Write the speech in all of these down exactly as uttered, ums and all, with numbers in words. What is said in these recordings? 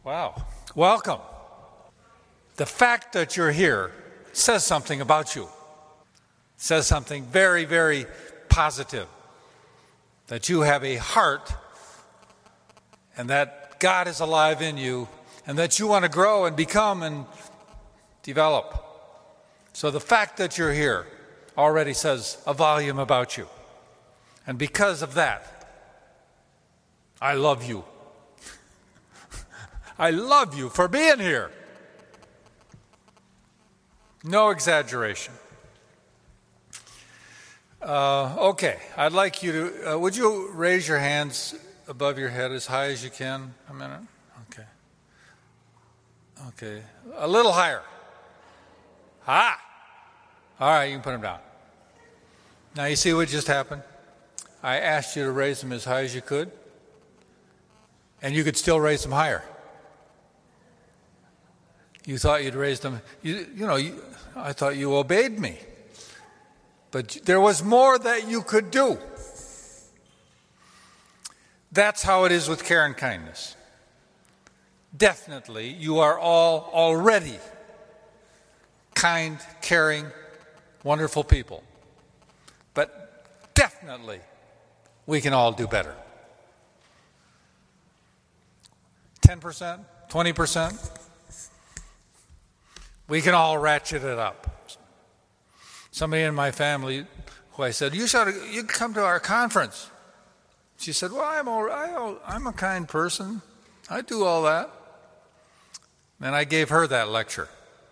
Wow. Welcome. The fact that you're here says something about you. It says something very, very positive. That you have a heart and that God is alive in you and that you want to grow and become and develop. So the fact that you're here already says a volume about you. And because of that, I love you. I love you for being here. No exaggeration. Uh, okay, I'd like you to, uh, would you raise your hands above your head as high as you can? A minute? Okay. Okay, a little higher. Ah! All right, you can put them down. Now you see what just happened? I asked you to raise them as high as you could, and you could still raise them higher. You thought you'd raise them, you, you know, you, I thought you obeyed me. But there was more that you could do. That's how it is with care and kindness. Definitely, you are all already kind, caring, wonderful people. But definitely, we can all do better. ten percent, twenty percent. We can all ratchet it up. Somebody in my family who I said, you should you come to our conference. She said, well, I'm, all, I, I'm a kind person. I do all that. And I gave her that lecture.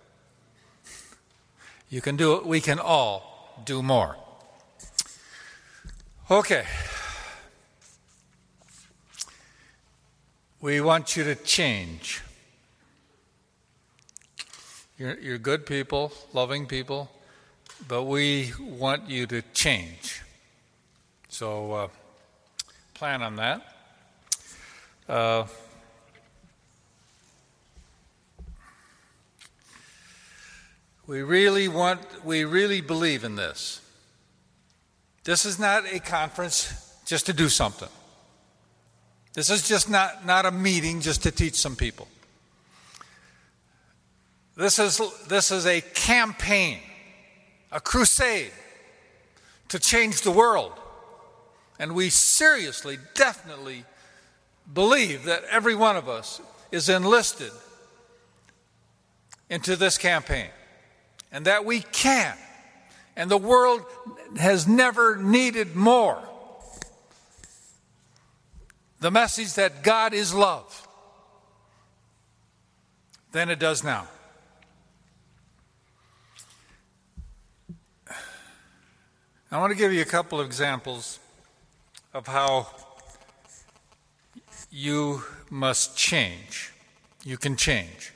You can do it. We can all do more. Okay. We want you to change. You're, you're good people, loving people, but we want you to change. So uh, plan on that. Uh, we really want, we really believe in this. This is not a conference just to do something. This is just not, not a meeting just to teach some people. This is, this is a campaign, a crusade to change the world. And we seriously, definitely believe that every one of us is enlisted into this campaign and that we can. And the world has never needed more the message that God is love than it does now. I want to give you a couple of examples of how you must change. You can change.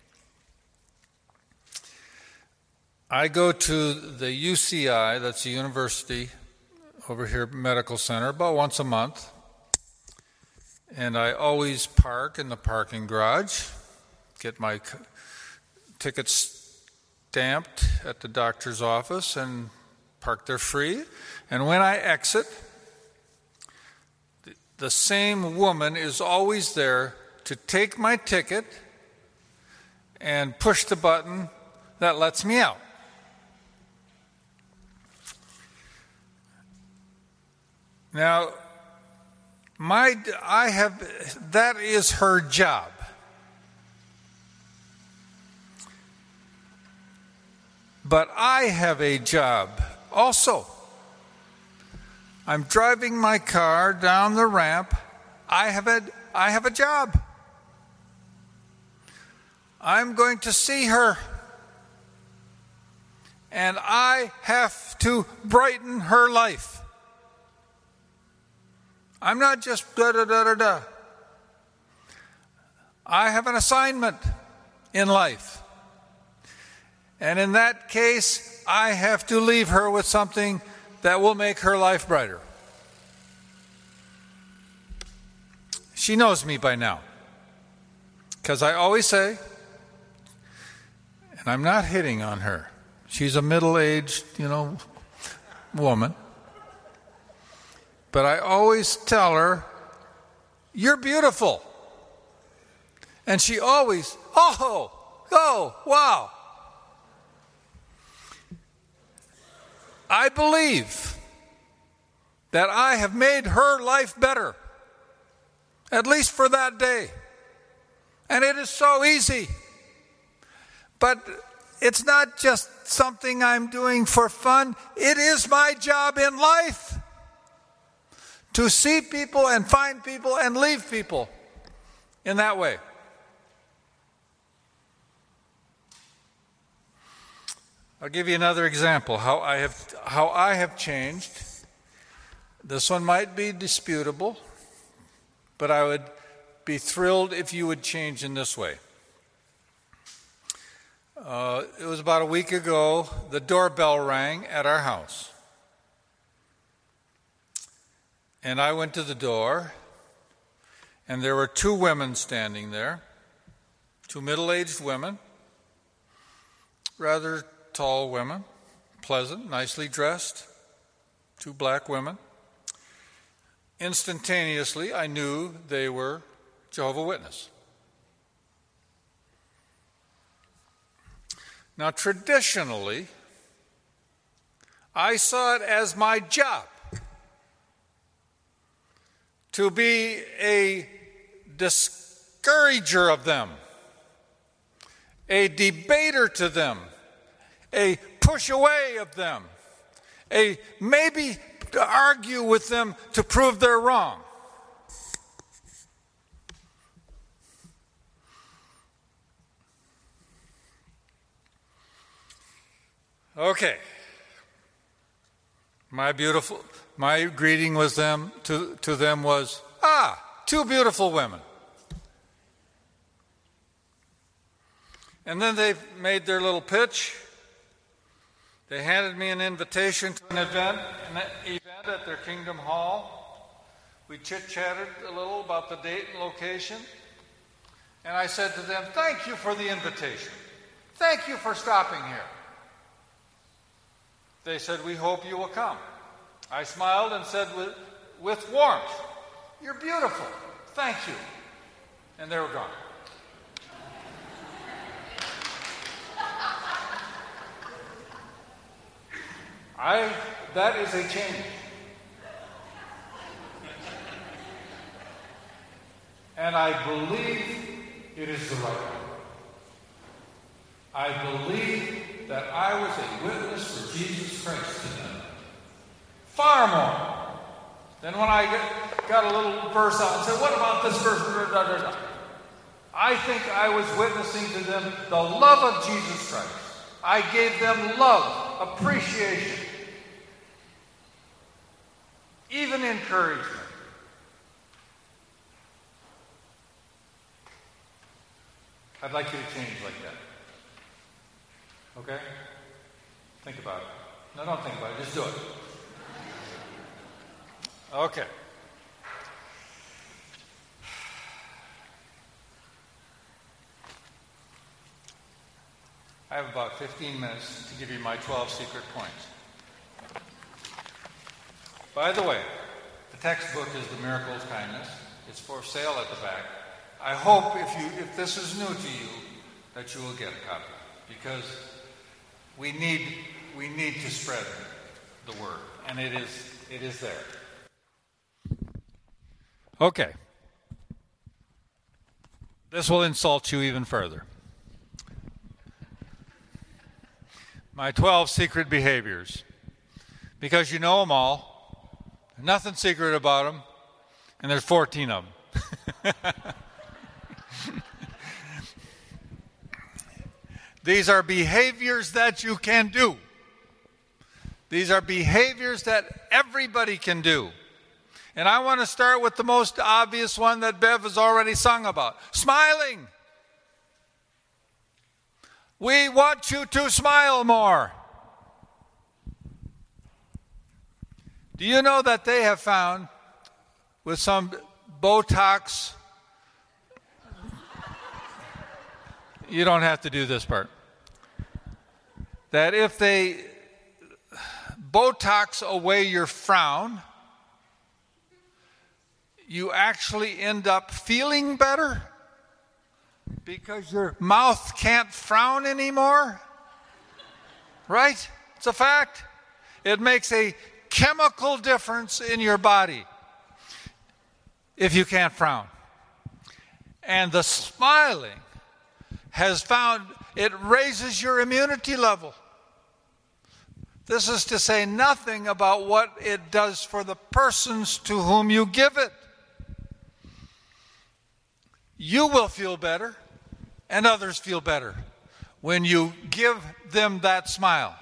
I go to the U C I, that's the university over here, medical center, about once a month. And I always park in the parking garage, get my tickets stamped at the doctor's office, and park there free. And when I exit, the same woman is always there to take my ticket and push the button that lets me out. Now, my I have that is her job. But I have a job also. I'm driving my car down the ramp. I have a, I have a job. I'm going to see her. And I have to brighten her life. I'm not just da da da da da. I have an assignment in life. And in that case, I have to leave her with something that will make her life brighter. She knows me by now. Because I always say, and I'm not hitting on her. She's a middle-aged, you know, woman. But I always tell her, you're beautiful. And she always, oh, oh, wow. I believe that I have made her life better, at least for that day. And it is so easy. But it's not just something I'm doing for fun. It is my job in life to see people and find people and leave people in that way. I'll give you another example how I have how I have changed. This one might be disputable, but I would be thrilled if you would change in this way. Uh, it was about a week ago, the doorbell rang at our house. And I went to the door, and there were two women standing there, two middle-aged women, rather tall women, pleasant, nicely dressed, two black women. Instantaneously, I knew they were Jehovah's Witnesses. Now, traditionally, I saw it as my job to be a discourager of them, a debater to them, a push away of them, a maybe to argue with them to prove they're wrong. Okay. My beautiful, my greeting was them to, to them was, ah, two beautiful women. And then they made their little pitch. They handed me an invitation to an event, an event at their Kingdom Hall. We chit-chatted a little about the date and location. And I said to them, thank you for the invitation. Thank you for stopping here. They said, we hope you will come. I smiled and said with, with warmth, you're beautiful. Thank you. And they were gone. I, that is a change. And I believe it is the right one. I believe that I was a witness for Jesus Christ to them. Far more than when I get, got a little verse out and said, what about this verse? I think I was witnessing to them the love of Jesus Christ. I gave them love, appreciation, even encouragement. I'd like you to change like that. Okay? Think about it. No, don't think about it. Just do it. Okay. I have about fifteen minutes to give you my twelve secret points. By the way, the textbook is The Miracle of Kindness. It's for sale at the back. I hope if you if this is new to you that you will get a copy, because we need we need to spread the word, and it is it is there. Okay. This will insult you even further. My twelve secret behaviors. Because you know them all. There's nothing secret about them. And there's fourteen of them. These are behaviors that you can do. These are behaviors that everybody can do. And I want to start with the most obvious one that Bev has already sung about. Smiling. We want you to smile more. Do you know that they have found with some Botox, you don't have to do this part, that if they Botox away your frown, you actually end up feeling better because your mouth can't frown anymore? Right? It's a fact. It makes a chemical difference in your body if you can't frown. And the smiling has found it raises your immunity level. This is to say nothing about what it does for the persons to whom you give it. You will feel better, and others feel better when you give them that smile.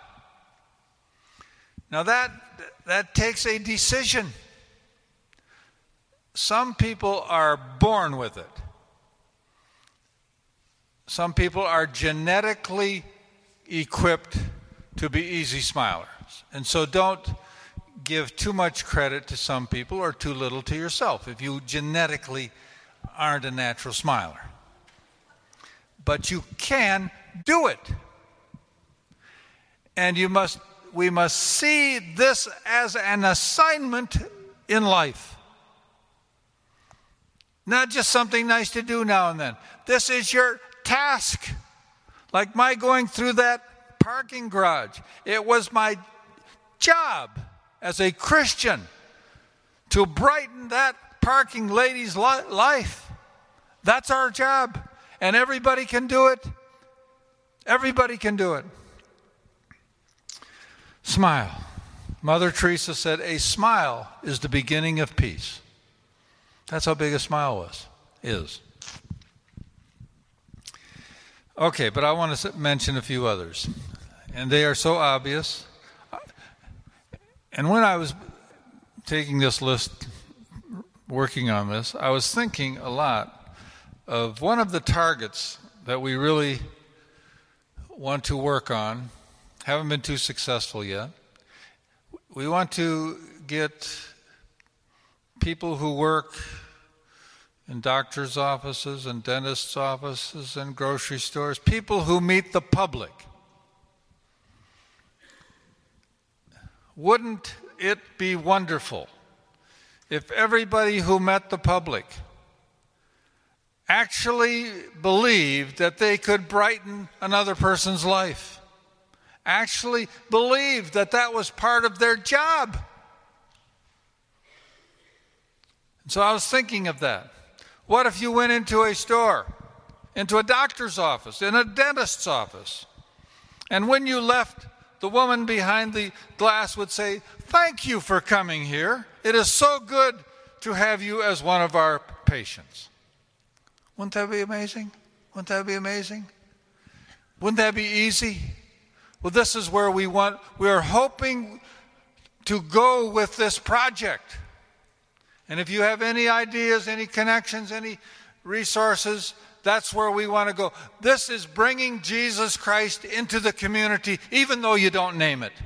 Now that that takes a decision. Some people are born with it. Some people are genetically equipped to be easy smilers. And so don't give too much credit to some people or too little to yourself if you genetically aren't a natural smiler. But you can do it. And you must we must see this as an assignment in life. Not just something nice to do now and then. This is your task. Like my going through that parking garage. It was my job as a Christian to brighten that parking lady's li- life. That's our job. And everybody can do it. Everybody can do it. Smile. Mother Teresa said, a smile is the beginning of peace. That's how big a smile was, is. Okay, but I want to mention a few others. And they are so obvious. And when I was taking this list, working on this, I was thinking a lot of one of the targets that we really want to work on. Haven't been too successful yet. We want to get people who work in doctors' offices and dentists' offices and grocery stores, people who meet the public. Wouldn't it be wonderful if everybody who met the public actually believed that they could brighten another person's life? Actually believed that that was part of their job? And so I was thinking of that. What if you went into a store, into a doctor's office, in a dentist's office, and when you left, the woman behind the glass would say, "Thank you for coming here. It is so good to have you as one of our patients." Wouldn't that be amazing? Wouldn't that be amazing? Wouldn't that be easy? Well, this is where we want, we are hoping to go with this project. And if you have any ideas, any connections, any resources, that's where we want to go. This is bringing Jesus Christ into the community, even though you don't name it.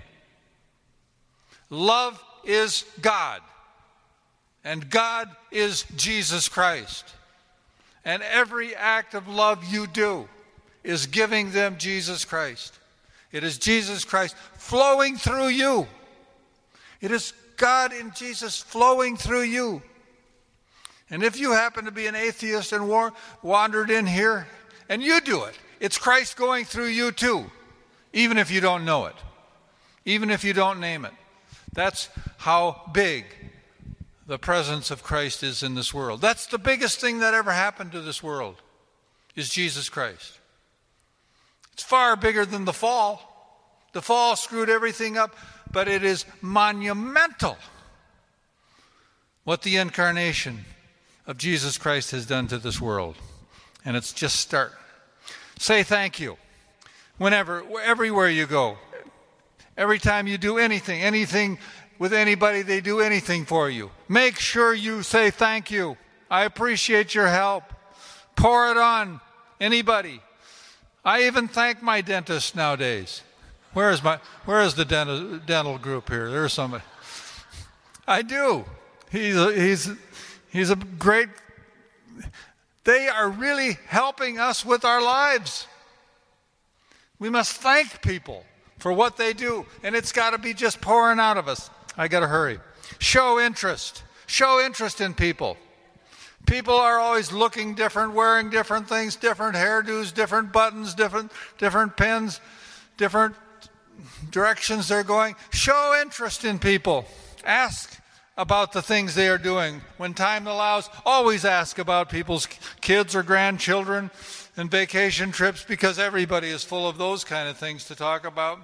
Love is God, and God is Jesus Christ. And every act of love you do is giving them Jesus Christ. It is Jesus Christ flowing through you. It is God in Jesus flowing through you. And if you happen to be an atheist and war- wandered in here, and you do it, it's Christ going through you too, even if you don't know it, even if you don't name it. That's how big the presence of Christ is in this world. That's the biggest thing that ever happened to this world, is Jesus Christ. It's far bigger than the fall. The fall screwed everything up, but it is monumental what the incarnation of Jesus Christ has done to this world. And it's just starting. Say thank you. Whenever, everywhere you go, every time you do anything, anything with anybody, they do anything for you, make sure you say thank you. I appreciate your help. Pour it on anybody. I even thank my dentist nowadays. Where is my? Where is the dental, dental group here? There's somebody. I do. He's a, he's he's a great. They are really helping us with our lives. We must thank people for what they do, and it's got to be just pouring out of us. I got to hurry. Show interest. Show interest in people. People are always looking different, wearing different things, different hairdos, different buttons, different, different pins, different directions they're going. Show interest in people. Ask about the things they are doing. When time allows, always ask about people's kids or grandchildren and vacation trips, because everybody is full of those kind of things to talk about.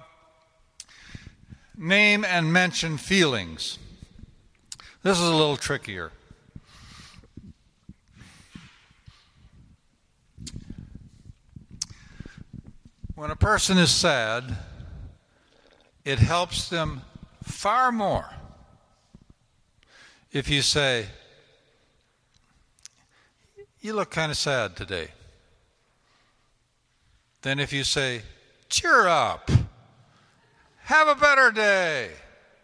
Name and mention feelings. This is a little trickier. When a person is sad, it helps them far more if you say, "You look kind of sad today," than if you say, "Cheer up, have a better day.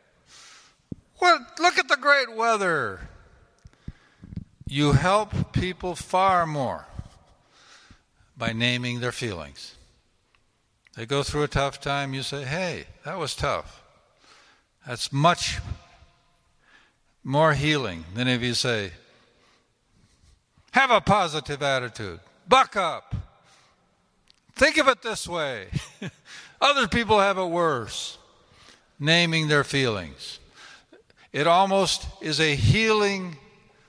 What, look at the great weather." You help people far more by naming their feelings. They go through a tough time, you say, "Hey, that was tough." That's much more healing than if you say, "Have a positive attitude. Buck up. Think of it this way. Other people have it worse." Naming their feelings. It almost is a healing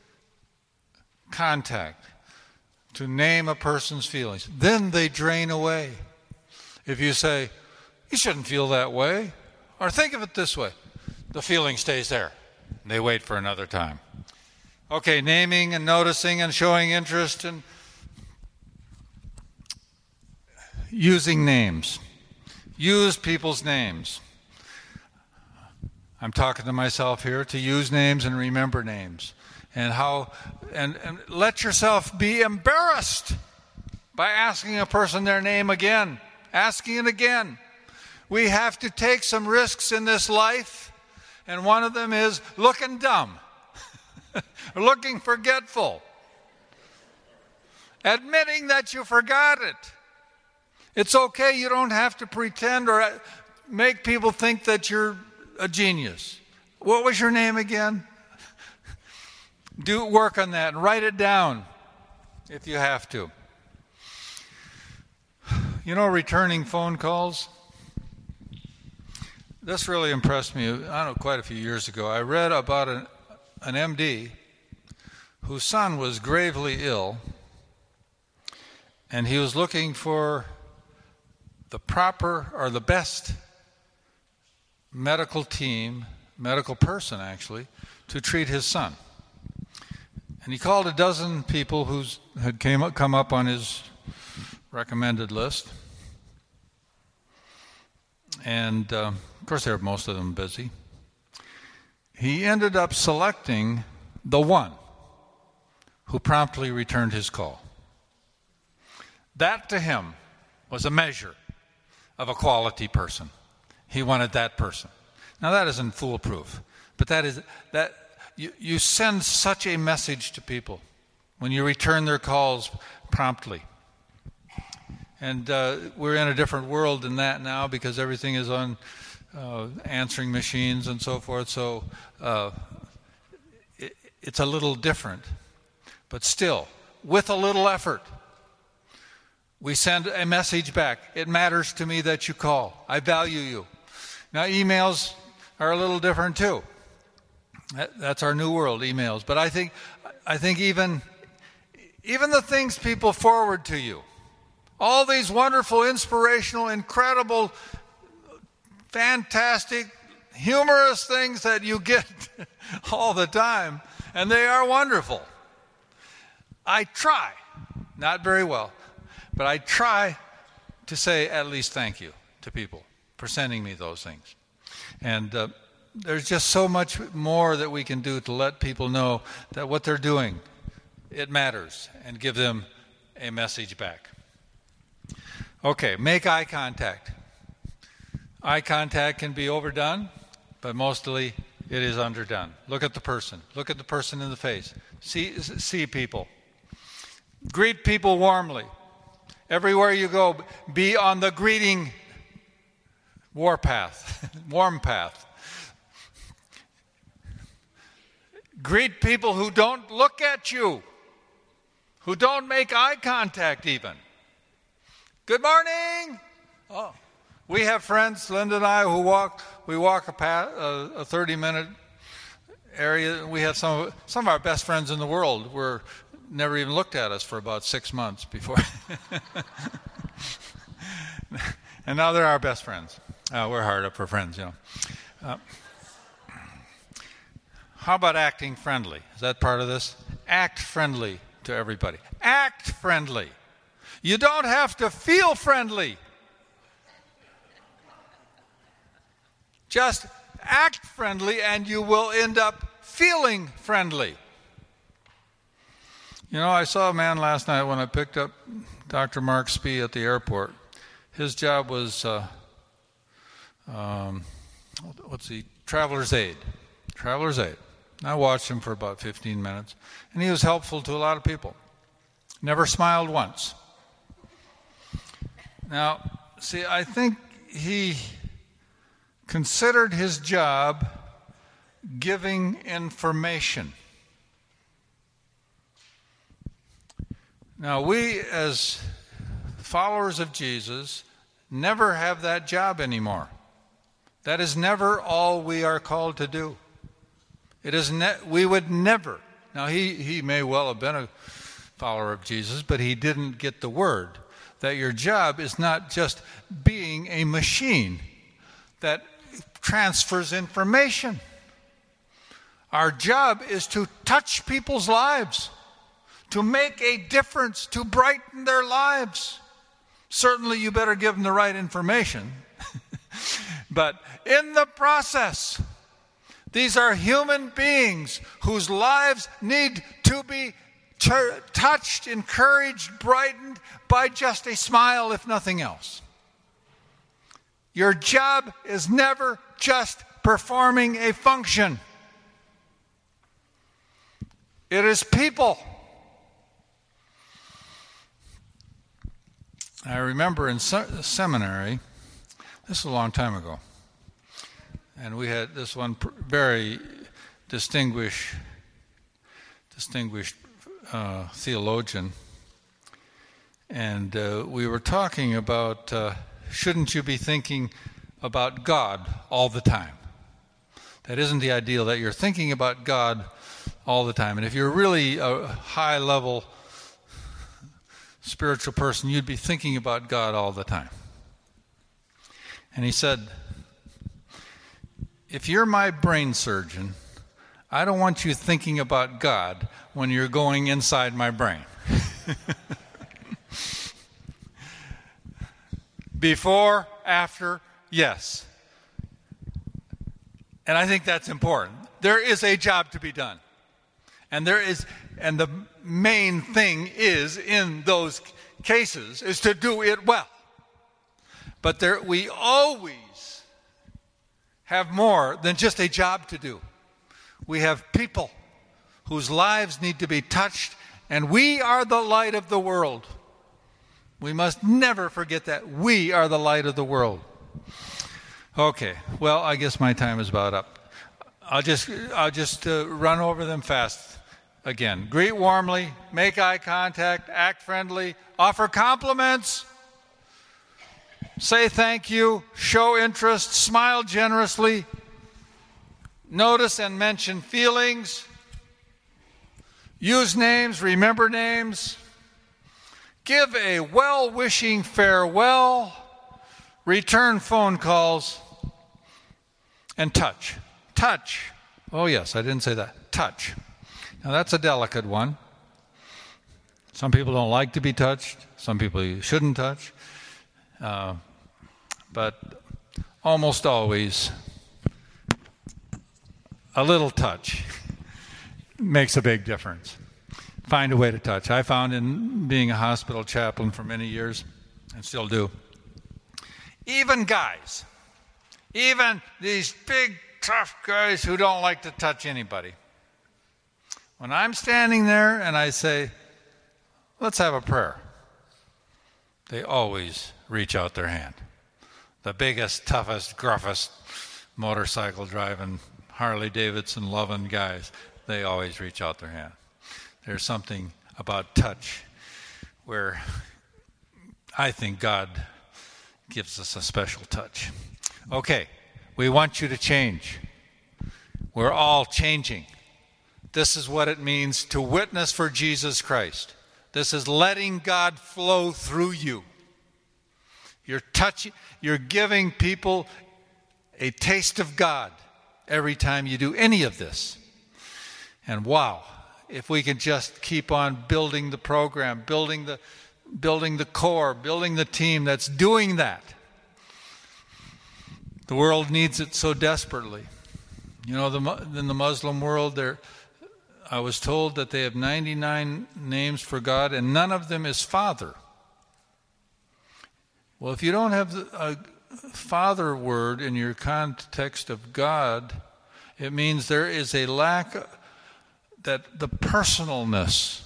contact to name a person's feelings. Then they drain away. If you say, "You shouldn't feel that way," or "Think of it this way," the feeling stays there. They wait for another time. Okay, naming and noticing and showing interest and using names. Use people's names. I'm talking to myself here, to use names and remember names. And how and, and let yourself be embarrassed by asking a person their name again. Asking it again. We have to take some risks in this life, and one of them is looking dumb, looking forgetful, admitting that you forgot it. It's okay, you don't have to pretend or make people think that you're a genius. What was your name again? Do work on that and write it down if you have to. You know, returning phone calls? This really impressed me, I don't know, quite a few years ago. I read about an, an M D whose son was gravely ill, and he was looking for the proper or the best medical team, medical person actually, to treat his son. And he called a dozen people who had came up, come up on his recommended list. And uh, of course, they were most of them busy. He ended up selecting the one who promptly returned his call. That to him was a measure of a quality person. He wanted that person. Now that isn't foolproof, but that is that you, you send such a message to people when you return their calls promptly. And uh, we're in a different world than that now because everything is on uh, answering machines and so forth. So uh, it, it's a little different. But still, with a little effort, we send a message back. It matters to me that you call. I value you. Now, emails are a little different too. That, that's our new world, emails. But I think, I think even, even the things people forward to you, all these wonderful, inspirational, incredible, fantastic, humorous things that you get all the time, and they are wonderful. I try, not very well, but I try to say at least thank you to people for sending me those things. And uh, there's just so much more that we can do to let people know that what they're doing, it matters, and give them a message back. Okay, make eye contact. Eye contact can be overdone, but mostly it is underdone. Look at the person. Look at the person in the face. See, see people. Greet people warmly. Everywhere you go, be on the greeting warpath, warm path. Greet people who don't look at you. who don't make eye contact even. Good morning. Oh, we have friends, Linda and I, who walk. We walk a, path, a, a thirty-minute area. We have some of, some of our best friends in the world were never even looked at us for about six months before, and now they're our best friends. Uh, we're hard up for friends, you know. Uh, how about acting friendly? Is that part of this? Act friendly to everybody. Act friendly. You don't have to feel friendly. Just act friendly and you will end up feeling friendly. You know, I saw a man last night when I picked up Doctor Mark Spee at the airport. His job was, uh, um, what's he, traveler's aid. Traveler's aid. I watched him for about fifteen minutes, and he was helpful to a lot of people. Never smiled once. Now, see, I think he considered his job giving information. Now, we as followers of Jesus never have that job anymore. That is never all we are called to do. It is ne- we would never. Now, he, he may well have been a follower of Jesus, but he didn't get the word that your job is not just being a machine that transfers information. Our job is to touch people's lives, to make a difference, to brighten their lives. Certainly you better give them the right information. But in the process, these are human beings whose lives need to be t- touched, encouraged, brightened by just a smile, if nothing else. Your job is never just performing a function. It is people. I remember in se- seminary, this is a long time ago, and we had this one pr- very distinguished, distinguished uh, theologian, and uh, we were talking about uh, shouldn't you be thinking about God all the time? That isn't the ideal, that you're thinking about God all the time. And if you're really a high-level spiritual person, you'd be thinking about God all the time. And he said, if you're my brain surgeon, I don't want you thinking about God when you're going inside my brain. Before, after, yes. And I think that's important. There is a job to be done. And there is, and the main thing is in those cases is to do it well. But there, we always have more than just a job to do. We have people whose lives need to be touched, and we are the light of the world. We must never forget that we are the light of the world. Okay, well, I guess my time is about up. I'll just, I'll just uh, run over them fast again. Greet warmly, make eye contact, act friendly, offer compliments, say thank you, show interest, smile generously, notice and mention feelings, use names, remember names, give a well-wishing farewell, return phone calls, and touch. Touch. Oh, yes, I didn't say that. Touch. Now, that's a delicate one. Some people don't like to be touched. Some people you shouldn't touch. Uh, but almost always, a little touch makes a big difference. Find a way to touch. I found in being a hospital chaplain for many years, and still do, even guys, even these big, tough guys who don't like to touch anybody, when I'm standing there and I say, let's have a prayer, they always reach out their hand. The biggest, toughest, gruffest motorcycle driving, Harley Davidson loving guys, they always reach out their hand. There's something about touch, where I think God gives us a special touch. Okay, we want you to change. We're all changing. This is what it means to witness for Jesus Christ. This is letting God flow through you. You're touching, you're giving people a taste of God every time you do any of this. And wow, if we can just keep on building the program, building the building the core, building the team that's doing that. The world needs it so desperately. You know, the, in the Muslim world, there, I was told that they have ninety-nine names for God, and none of them is Father. Well, if you don't have a Father word in your context of God, it means there is a lack of, that the personalness,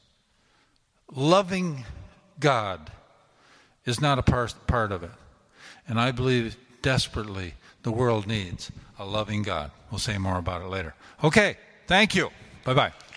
loving God, is not a part, part of it. And I believe desperately the world needs a loving God. We'll say more about it later. Okay, thank you. Bye-bye.